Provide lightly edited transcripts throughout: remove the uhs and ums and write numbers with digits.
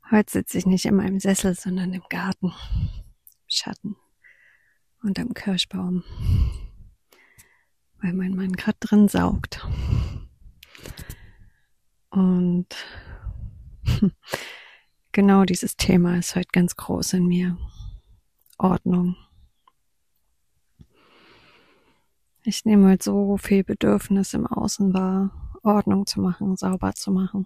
Heute sitze ich nicht in meinem Sessel, sondern im Garten, im Schatten, unterm Kirschbaum, weil mein Mann gerade drin saugt. Und genau dieses Thema ist heute ganz groß in mir. Ordnung. Ich nehme halt so viel Bedürfnis im Außen wahr, Ordnung zu machen, sauber zu machen.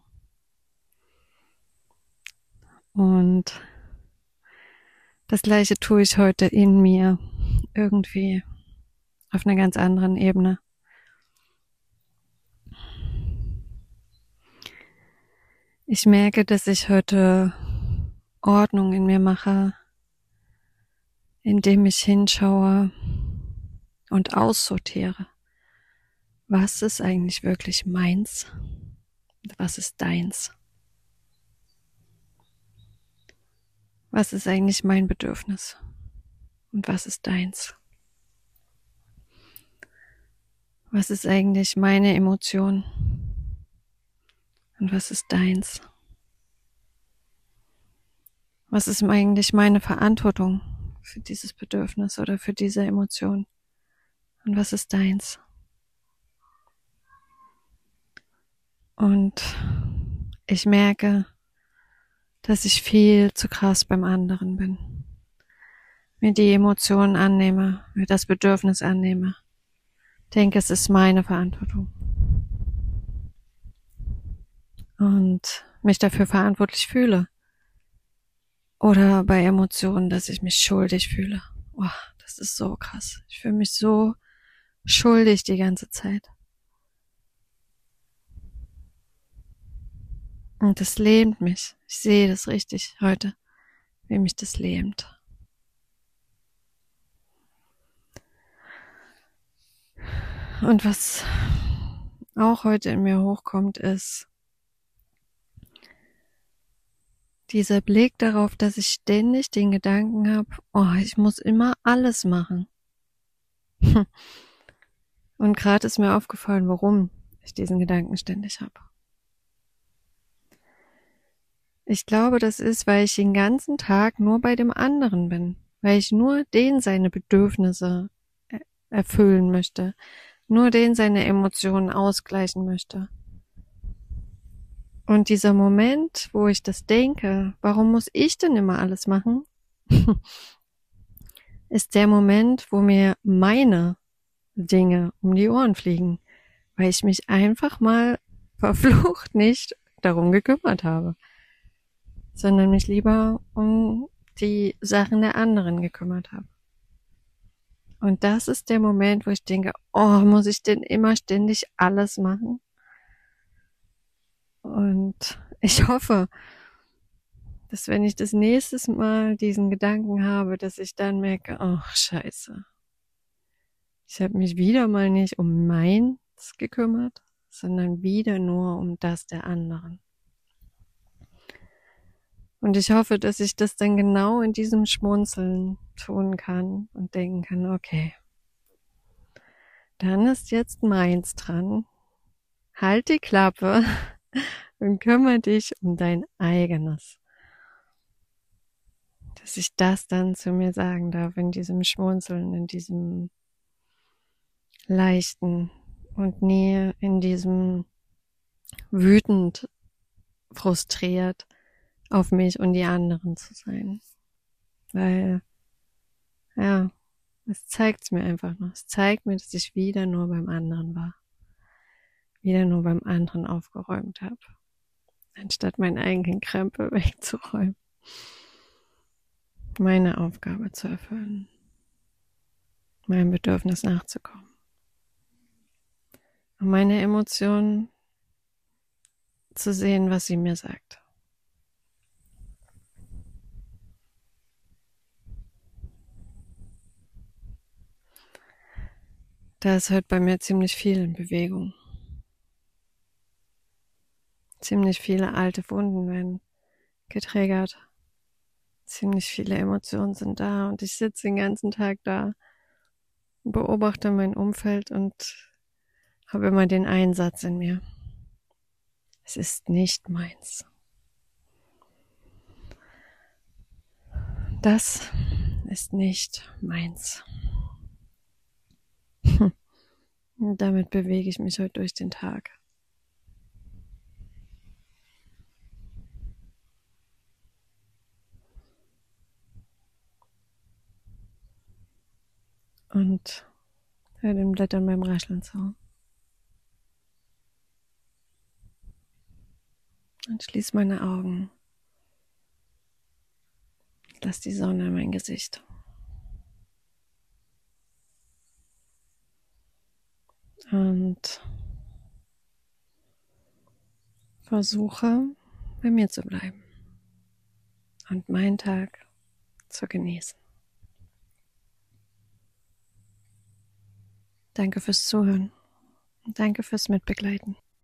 Und das Gleiche tue ich heute in mir, irgendwie auf einer ganz anderen Ebene. Ich merke, dass ich heute Ordnung in mir mache, indem ich hinschaue und aussortiere. Was ist eigentlich wirklich meins? Was ist deins? Was ist eigentlich mein Bedürfnis? Und was ist deins? Was ist eigentlich meine Emotion? Und was ist deins? Was ist eigentlich meine Verantwortung für dieses Bedürfnis oder für diese Emotion? Und was ist deins? Und ich merke, dass ich viel zu krass beim anderen bin. Mir die Emotionen annehme, mir das Bedürfnis annehme. Denke, es ist meine Verantwortung. Und mich dafür verantwortlich fühle. Oder bei Emotionen, dass ich mich schuldig fühle. Oh, das ist so krass. Ich fühle mich so schuldig die ganze Zeit. Und das lähmt mich. Ich sehe das richtig heute, wie mich das lähmt. Und was auch heute in mir hochkommt, ist dieser Blick darauf, dass ich ständig den Gedanken habe, oh, ich muss immer alles machen. Und gerade ist mir aufgefallen, warum ich diesen Gedanken ständig habe. Ich glaube, das ist, weil ich den ganzen Tag nur bei dem anderen bin, weil ich nur den seine Bedürfnisse erfüllen möchte, nur den seine Emotionen ausgleichen möchte. Und dieser Moment, wo ich das denke, warum muss ich denn immer alles machen, ist der Moment, wo mir meine Dinge um die Ohren fliegen, weil ich mich einfach mal verflucht nicht darum gekümmert habe, sondern mich lieber um die Sachen der anderen gekümmert habe. Und das ist der Moment, wo ich denke, oh, muss ich denn immer ständig alles machen? Und ich hoffe, dass wenn ich das nächste Mal diesen Gedanken habe, dass ich dann merke, oh, scheiße. Ich habe mich wieder mal nicht um meins gekümmert, sondern wieder nur um das der anderen. Und ich hoffe, dass ich das dann genau in diesem Schmunzeln tun kann und denken kann, okay, dann ist jetzt meins dran. Halt die Klappe und kümmere dich um dein eigenes. Dass ich das dann zu mir sagen darf, in diesem Schmunzeln, in diesem leichten und nie in diesem wütend, frustriert auf mich und die anderen zu sein. Weil, ja, es zeigt's mir einfach noch. Es zeigt mir, dass ich wieder nur beim anderen war. Wieder nur beim anderen aufgeräumt habe. Anstatt meinen eigenen Krempel wegzuräumen. Meine Aufgabe zu erfüllen. Meinem Bedürfnis nachzukommen. Und meine Emotionen zu sehen, was sie mir sagt. Da ist heute bei mir ziemlich viel in Bewegung. Ziemlich viele alte Wunden werden getriggert. Ziemlich viele Emotionen sind da und ich sitze den ganzen Tag da, beobachte mein Umfeld und habe immer den Einsatz in mir. Es ist nicht meins. Das ist nicht meins. Und damit bewege ich mich heute durch den Tag. Und höre den Blättern beim Rascheln zu. Und schließe meine Augen. Lass die Sonne in mein Gesicht. Und versuche, bei mir zu bleiben. Und meinen Tag zu genießen. Danke fürs Zuhören. Und danke fürs Mitbegleiten.